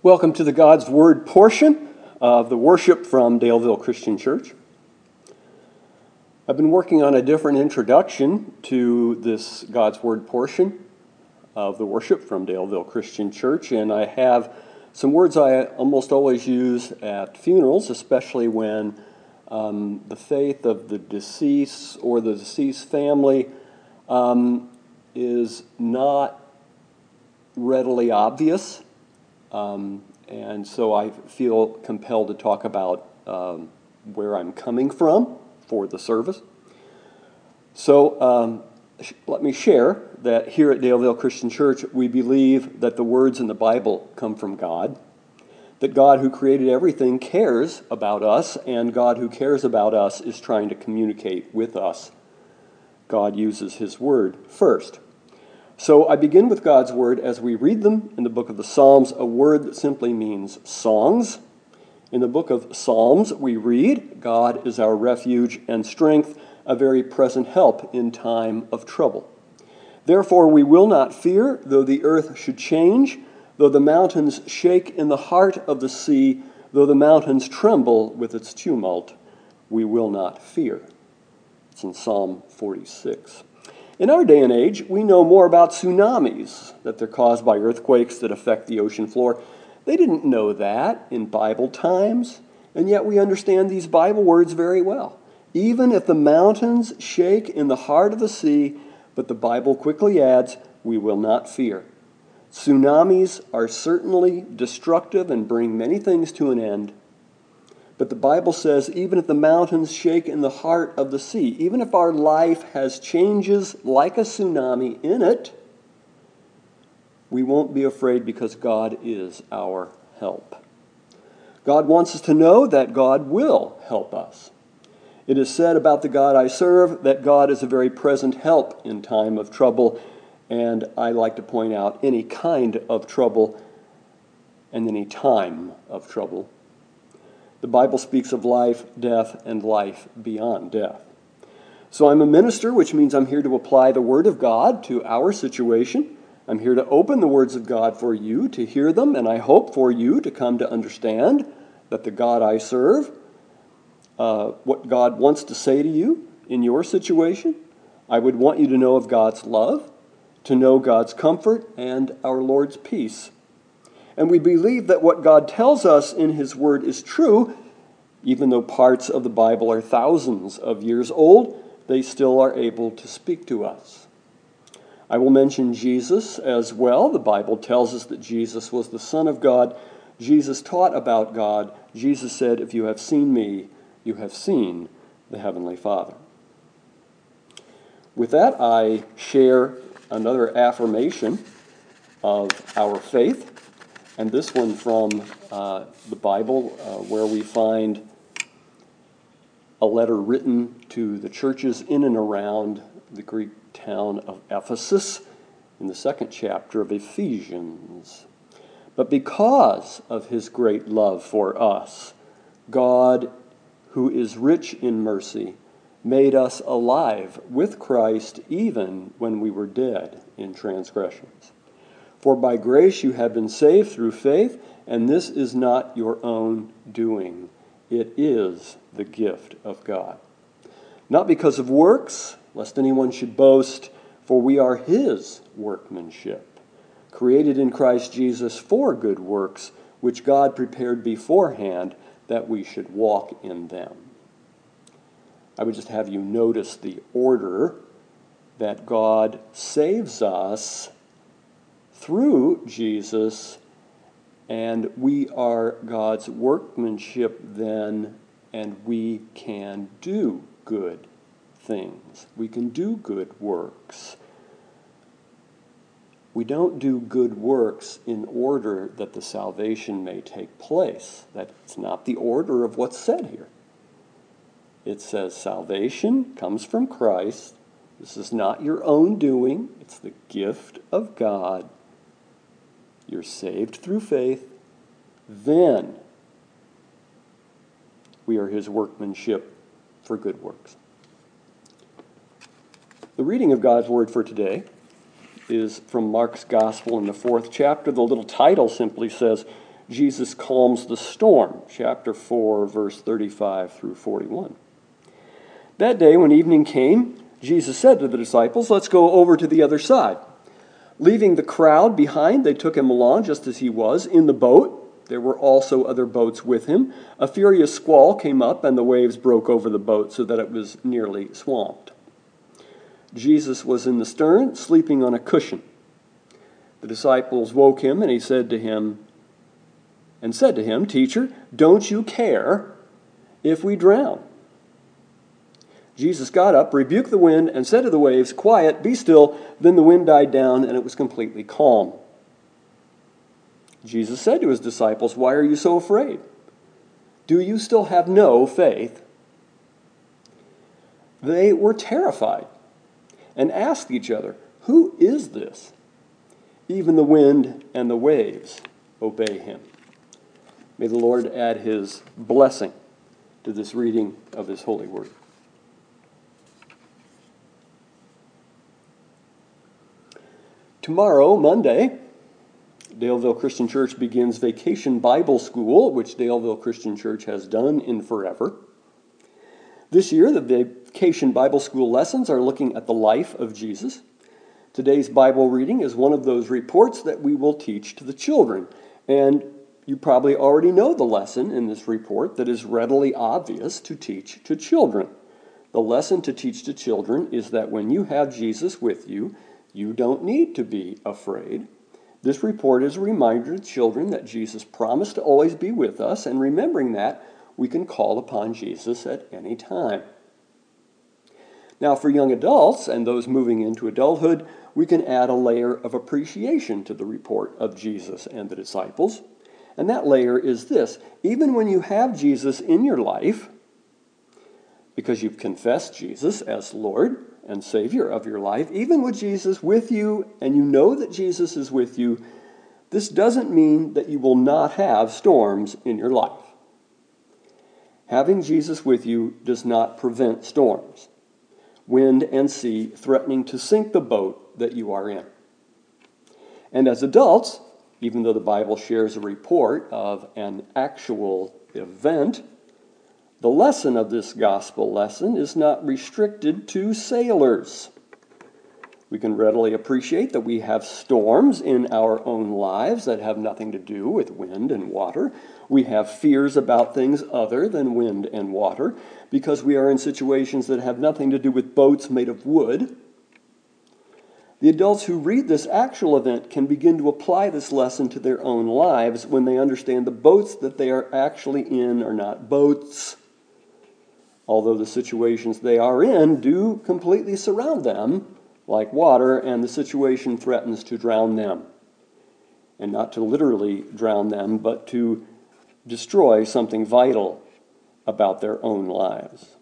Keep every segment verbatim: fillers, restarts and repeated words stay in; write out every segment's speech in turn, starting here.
Welcome to the God's Word portion of the worship from Daleville Christian Church. I've been working on a different introduction to this God's Word portion of the worship from Daleville Christian Church, and I have some words I almost always use at funerals, especially when um, the faith of the deceased or the deceased family um, is not readily obvious. Um, and so I feel compelled to talk about um, where I'm coming from for the service. So um, sh- let me share that here at Daleville Christian Church, we believe that the words in the Bible come from God, that God who created everything cares about us, and God who cares about us is trying to communicate with us. God uses His Word first. So I begin with God's Word as we read them in the book of the Psalms, a word that simply means songs. In the book of Psalms, we read, God is our refuge and strength, a very present help in time of trouble. Therefore we will not fear, though the earth should change, though the mountains shake in the heart of the sea, though the mountains tremble with its tumult, we will not fear. It's in Psalm forty-six. In our day and age, we know more about tsunamis, that they're caused by earthquakes that affect the ocean floor. They didn't know that in Bible times, and yet we understand these Bible words very well. Even if the mountains shake in the heart of the sea, but the Bible quickly adds, we will not fear. Tsunamis are certainly destructive and bring many things to an end. But the Bible says, even if the mountains shake in the heart of the sea, even if our life has changes like a tsunami in it, we won't be afraid because God is our help. God wants us to know that God will help us. It is said about the God I serve that God is a very present help in time of trouble, and I like to point out any kind of trouble and any time of trouble. The Bible speaks of life, death, and life beyond death. So I'm a minister, which means I'm here to apply the Word of God to our situation. I'm here to open the words of God for you to hear them, and I hope for you to come to understand that the God I serve, uh, what God wants to say to you in your situation. I would want you to know of God's love, to know God's comfort, and our Lord's peace. And we believe that what God tells us in His Word is true. Even though parts of the Bible are thousands of years old, they still are able to speak to us. I will mention Jesus as well. The Bible tells us that Jesus was the Son of God. Jesus taught about God. Jesus said, if you have seen me, you have seen the Heavenly Father. With that, I share another affirmation of our faith. And this one from uh, the Bible, uh, where we find a letter written to the churches in and around the Greek town of Ephesus in the second chapter of Ephesians. But because of His great love for us, God, who is rich in mercy, made us alive with Christ even when we were dead in transgressions. For by grace you have been saved through faith, and this is not your own doing. It is the gift of God. Not because of works, lest anyone should boast, for we are His workmanship, created in Christ Jesus for good works, which God prepared beforehand that we should walk in them. I would just have you notice the order that God saves us through Jesus, and we are God's workmanship then, and we can do good things. We can do good works. We don't do good works in order that the salvation may take place. That's not the order of what's said here. It says salvation comes from Christ. This is not your own doing. It's the gift of God. You're saved through faith. Then we are His workmanship for good works. The reading of God's Word for today is from Mark's Gospel in the fourth chapter. The little title simply says, Jesus calms the storm, chapter four, verse thirty-five through forty-one. That day, when evening came, Jesus said to the disciples, "Let's go over to the other side." Leaving the crowd behind, they took him along just as he was, in the boat. There were also other boats with him. A furious squall came up, and the waves broke over the boat so that it was nearly swamped. Jesus was in the stern, sleeping on a cushion. The disciples woke him, and he said to him, and said to him, "Teacher, don't you care if we drown?" Jesus got up, rebuked the wind, and said to the waves, "Quiet, be still." Then the wind died down, and it was completely calm. Jesus said to his disciples, "Why are you so afraid? Do you still have no faith?" They were terrified and asked each other, "Who is this? Even the wind and the waves obey him." May the Lord add his blessing to this reading of his holy word. Tomorrow, Monday, Daleville Christian Church begins Vacation Bible School, which Daleville Christian Church has done in forever. This year, the Vacation Bible School lessons are looking at the life of Jesus. Today's Bible reading is one of those reports that we will teach to the children. And you probably already know the lesson in this report that is readily obvious to teach to children. The lesson to teach to children is that when you have Jesus with you, you don't need to be afraid. This report is a reminder to children that Jesus promised to always be with us, and remembering that, we can call upon Jesus at any time. Now, for young adults and those moving into adulthood, we can add a layer of appreciation to the report of Jesus and the disciples. And that layer is this: even when you have Jesus in your life, because you've confessed Jesus as Lord and Savior of your life, even with Jesus with you, and you know that Jesus is with you, this doesn't mean that you will not have storms in your life. Having Jesus with you does not prevent storms, wind and sea threatening to sink the boat that you are in. And as adults, even though the Bible shares a report of an actual event, the lesson of this gospel lesson is not restricted to sailors. We can readily appreciate that we have storms in our own lives that have nothing to do with wind and water. We have fears about things other than wind and water because we are in situations that have nothing to do with boats made of wood. The adults who read this actual event can begin to apply this lesson to their own lives when they understand the boats that they are actually in are not boats, although the situations they are in do completely surround them like water, and the situation threatens to drown them. And not to literally drown them, but to destroy something vital about their own lives.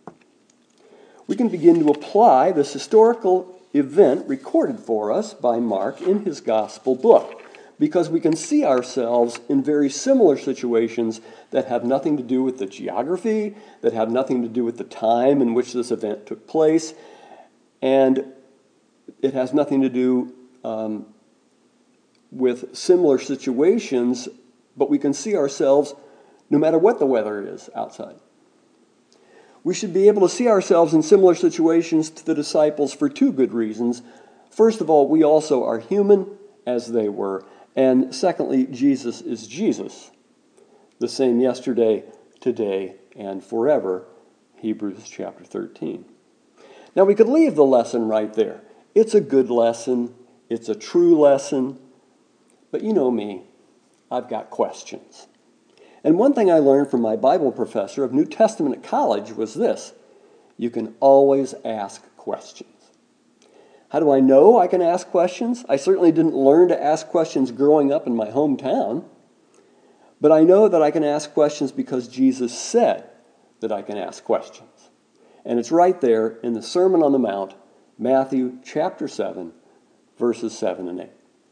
We can begin to apply this historical event recorded for us by Mark in his gospel book, because we can see ourselves in very similar situations that have nothing to do with the geography, that have nothing to do with the time in which this event took place, and it has nothing to do um, with similar situations, but we can see ourselves no matter what the weather is outside. We should be able to see ourselves in similar situations to the disciples for two good reasons. First of all, we also are human as they were. And secondly, Jesus is Jesus, the same yesterday, today, and forever, Hebrews chapter thirteen. Now, we could leave the lesson right there. It's a good lesson. It's a true lesson. But you know me, I've got questions. And one thing I learned from my Bible professor of New Testament at college was this: you can always ask questions. How do I know I can ask questions? I certainly didn't learn to ask questions growing up in my hometown. But I know that I can ask questions because Jesus said that I can ask questions. And it's right there in the Sermon on the Mount, Matthew chapter seven, verses seven and eight.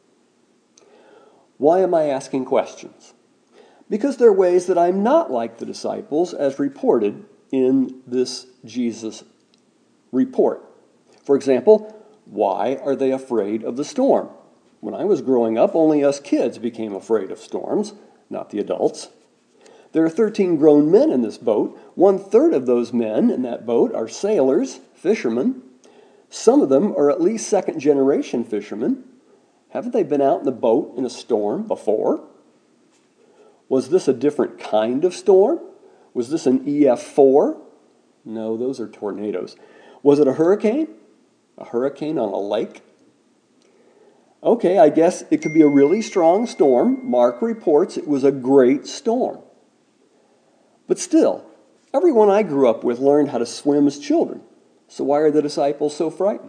Why am I asking questions? Because there are ways that I'm not like the disciples as reported in this Jesus report. For example, why are they afraid of the storm? When I was growing up, only us kids became afraid of storms. not the adults. There are thirteen grown men in this boat. One-third of those men in that boat are sailors, fishermen. Some of them are at least second-generation fishermen. Haven't they been out in the boat in a storm before? Was this a different kind of storm? Was this an E F four? No, those are tornadoes. Was it a hurricane? A hurricane on a lake? Okay, I guess it could be a really strong storm. Mark reports it was a great storm. But still, everyone I grew up with learned how to swim as children. So why are the disciples so frightened?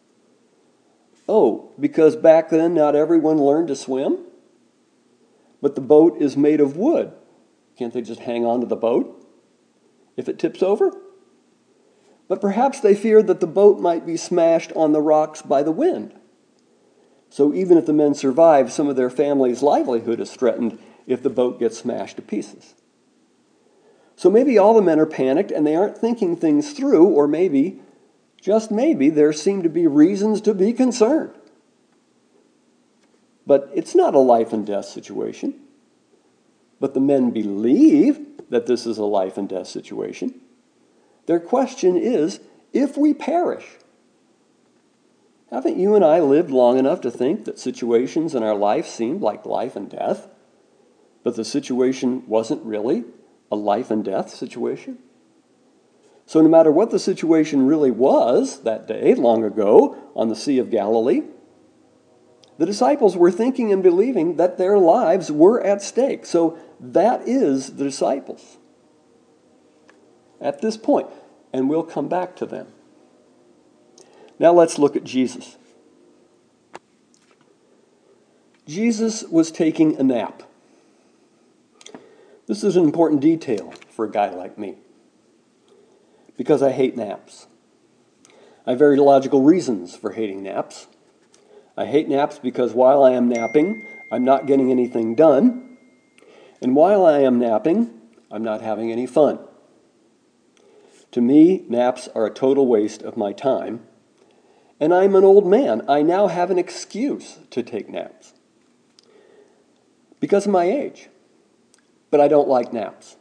Oh, because back then not everyone learned to swim? But the boat is made of wood. Can't they just hang on to the boat if it tips over? But perhaps they feared that the boat might be smashed on the rocks by the wind. So even if the men survive, some of their family's livelihood is threatened if the boat gets smashed to pieces. So maybe all the men are panicked and they aren't thinking things through, or maybe, just maybe, there seem to be reasons to be concerned. But it's not a life and death situation. But the men believe that this is a life and death situation. Their question is, if we perish, haven't you and I lived long enough to think that situations in our life seemed like life and death, but the situation wasn't really a life and death situation? So no matter what the situation really was that day, long ago, on the Sea of Galilee, the disciples were thinking and believing that their lives were at stake. So that is the disciples at this point, and we'll come back to them. Now let's look at Jesus. Jesus was taking a nap. This is an important detail for a guy like me, because I hate naps. I have very logical reasons for hating naps. I hate naps because while I am napping, I'm not getting anything done. And while I am napping, I'm not having any fun. To me, naps are a total waste of my time. And I'm an old man. I now have an excuse to take naps because of my age. But I don't like naps.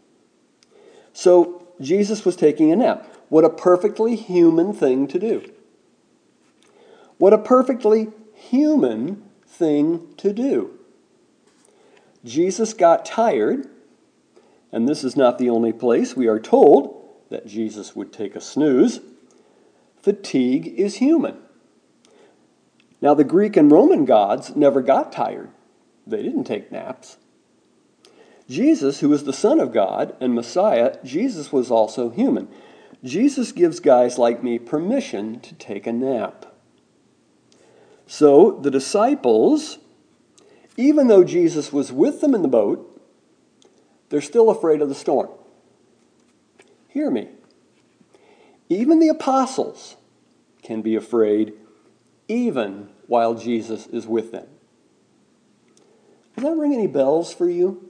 So Jesus was taking a nap. What a perfectly human thing to do. What a perfectly human thing to do. Jesus got tired, and this is not the only place we are told that Jesus would take a snooze. Fatigue is human. Now, the Greek and Roman gods never got tired. They didn't take naps. Jesus, who is the Son of God and Messiah, Jesus was also human. Jesus gives guys like me permission to take a nap. So the disciples, even though Jesus was with them in the boat, they're still afraid of the storm. Hear me. Even the apostles can be afraid even while Jesus is with them. Does that ring any bells for you?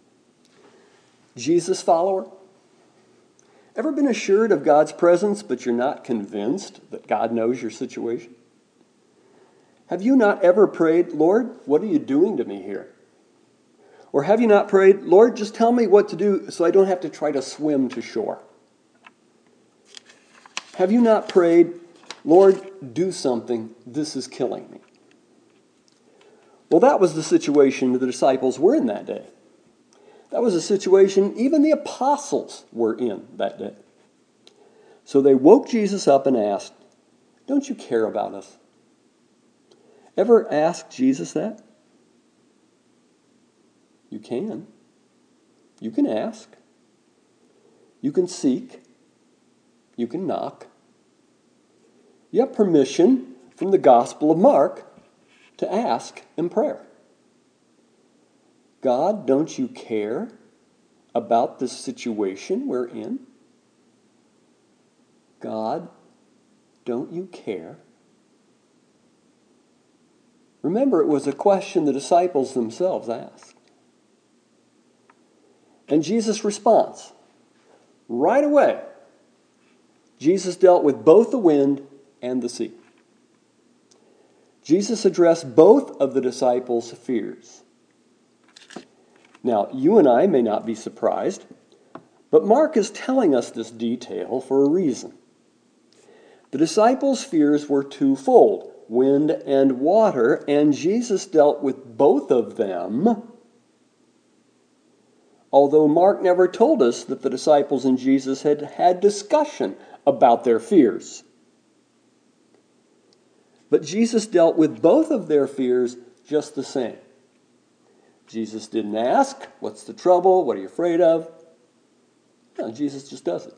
Jesus follower? Ever been assured of God's presence, but you're not convinced that God knows your situation? Have you not ever prayed, Lord, what are you doing to me here? Or have you not prayed, Lord, just tell me what to do so I don't have to try to swim to shore? Have you not prayed, Lord, do something, this is killing me? Well, that was the situation the disciples were in that day. That was a situation even the apostles were in that day. So they woke Jesus up and asked, don't you care about us? Ever ask Jesus that? You can. You can ask. You can seek. You can knock. You have permission from the Gospel of Mark to ask in prayer. God, don't you care about this situation we're in? God, don't you care? Remember, it was a question the disciples themselves asked. And Jesus' response, right away, Jesus dealt with both the wind and the sea. Jesus addressed both of the disciples' fears. Now, you and I may not be surprised, but Mark is telling us this detail for a reason. The disciples' fears were twofold, wind and water, and Jesus dealt with both of them, although Mark never told us that the disciples and Jesus had had discussion about their fears. But Jesus dealt with both of their fears just the same. Jesus didn't ask, what's the trouble? What are you afraid of? No, Jesus just does it.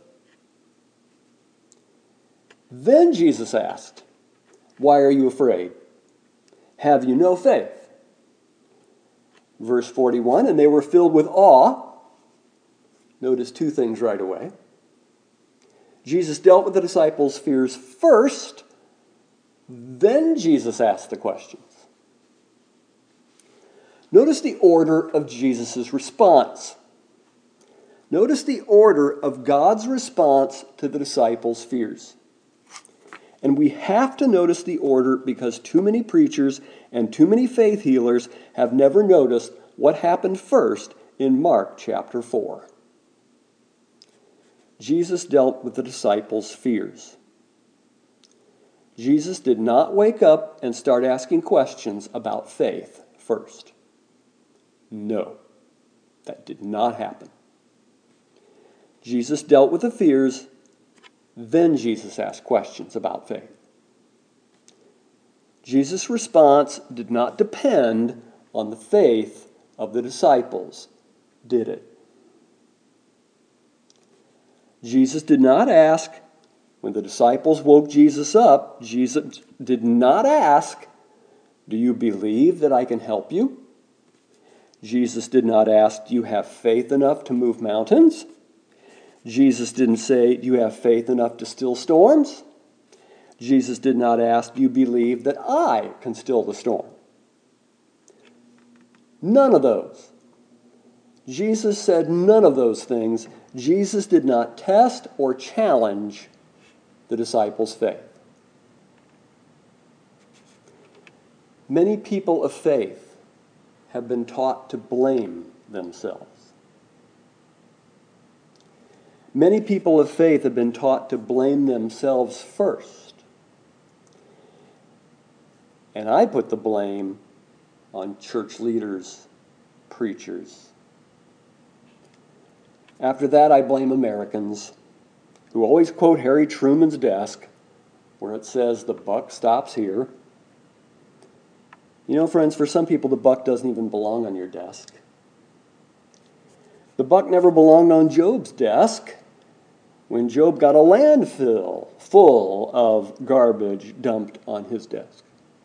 Then Jesus asked, why are you afraid? Have you no faith? Verse forty-one, and they were filled with awe. Notice two things right away. Jesus dealt with the disciples' fears first, then Jesus asked the questions. Notice the order of Jesus' response. Notice the order of God's response to the disciples' fears. And we have to notice the order because too many preachers and too many faith healers have never noticed what happened first in Mark chapter four. Jesus dealt with the disciples' fears. Jesus did not wake up and start asking questions about faith first. No, that did not happen. Jesus dealt with the fears, then Jesus asked questions about faith. Jesus' response did not depend on the faith of the disciples, did it? Jesus did not ask, when the disciples woke Jesus up, Jesus did not ask, do you believe that I can help you? Jesus did not ask, do you have faith enough to move mountains? Jesus didn't say, do you have faith enough to still storms? Jesus did not ask, do you believe that I can still the storm? None of those. Jesus said none of those things. Jesus did not test or challenge the disciples' faith. Many people of faith have been taught to blame themselves. Many people of faith have been taught to blame themselves first. And I put the blame on church leaders, preachers. After that, I blame Americans who always quote Harry Truman's desk where it says the buck stops here. You know, friends, for some people, the buck doesn't even belong on your desk. The buck never belonged on Job's desk when Job got a landfill full of garbage dumped on his desk.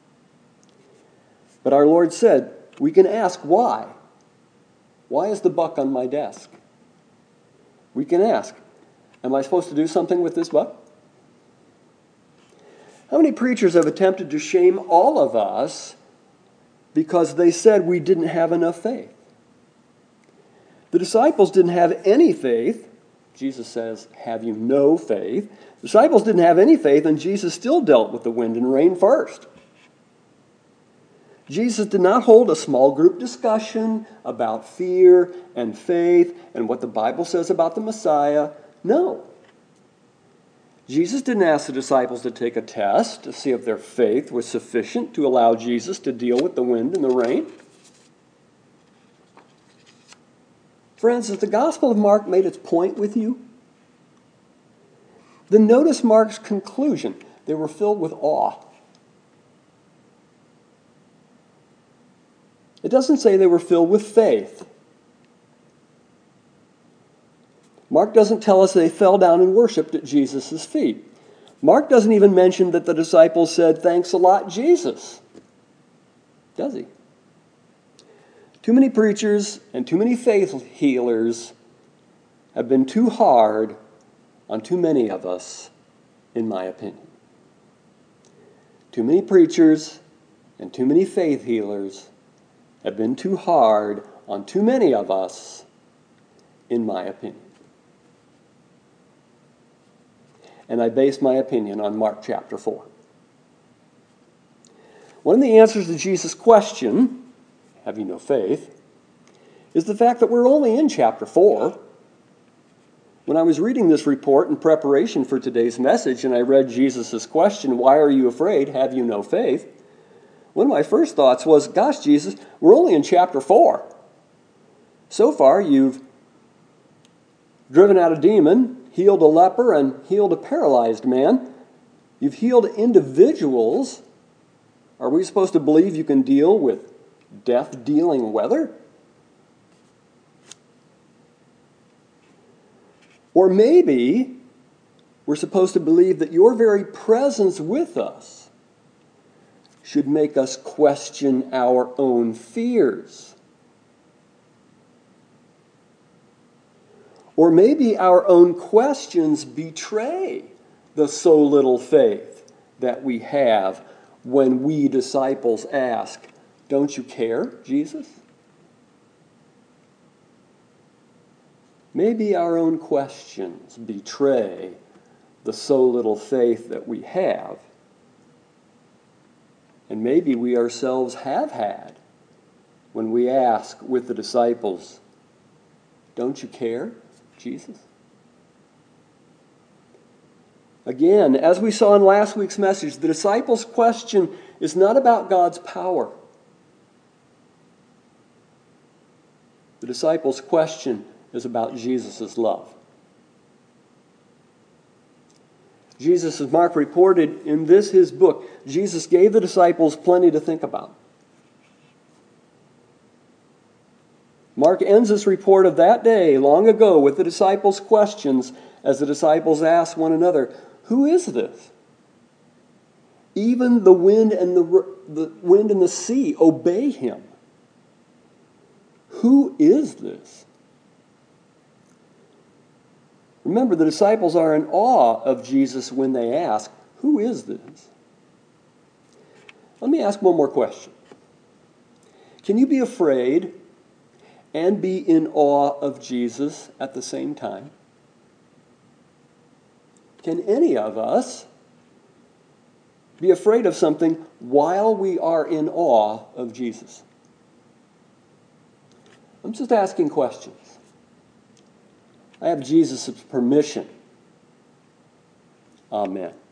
But our Lord said, we can ask why. Why is the buck on my desk? We can ask, am I supposed to do something with this buck? How many preachers have attempted to shame all of us because they said we didn't have enough faith? The disciples didn't have any faith. Jesus says, have you no faith? The disciples didn't have any faith, and Jesus still dealt with the wind and rain first. Jesus did not hold a small group discussion about fear and faith and what the Bible says about the Messiah. No. Jesus didn't ask the disciples to take a test to see if their faith was sufficient to allow Jesus to deal with the wind and the rain. Friends, has the Gospel of Mark made its point with you? Then notice Mark's conclusion. They were filled with awe. It doesn't say they were filled with faith. Mark doesn't tell us they fell down and worshipped at Jesus' feet. Mark doesn't even mention that the disciples said, thanks a lot, Jesus. Does he? Too many preachers and too many faith healers have been too hard on too many of us, in my opinion. Too many preachers and too many faith healers have been too hard on too many of us, in my opinion. And I base my opinion on Mark chapter four. One of the answers to Jesus' question, have you no faith, is the fact that we're only in chapter four. When I was reading this report in preparation for today's message, and I read Jesus' question, "Why are you afraid? Have you no faith?" One of my first thoughts was, gosh, Jesus, we're only in chapter four. So far, you've driven out a demon, healed a leper, and healed a paralyzed man. You've healed individuals. Are we supposed to believe you can deal with death-dealing weather? Or maybe we're supposed to believe that your very presence with us should make us question our own fears. Or maybe our own questions betray the so little faith that we have when we disciples ask, "Don't you care, Jesus?" Maybe our own questions betray the so little faith that we have. And maybe we ourselves have had when we ask with the disciples, "Don't you care, Jesus?" Again, as we saw in last week's message, the disciples' question is not about God's power. The disciples' question is about Jesus' love. Jesus, as Mark reported in this, his book, Jesus gave the disciples plenty to think about. Mark ends this report of that day long ago with the disciples' questions as the disciples asked one another, "Who is this? Even the wind and the, the wind and the sea obey him. Who is this?" Remember, the disciples are in awe of Jesus when they ask, "Who is this?" Let me ask one more question. Can you be afraid and be in awe of Jesus at the same time? Can any of us be afraid of something while we are in awe of Jesus? I'm just asking questions. I have Jesus' permission. Amen.